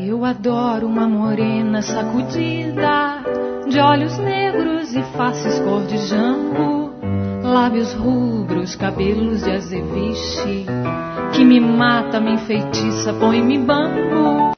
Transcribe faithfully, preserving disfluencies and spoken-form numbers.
Eu adoro uma morena sacudida, de olhos negros e faces cor de jambo, lábios rubros, cabelos de azeviche, que me mata, me enfeitiça, põe-me bambo.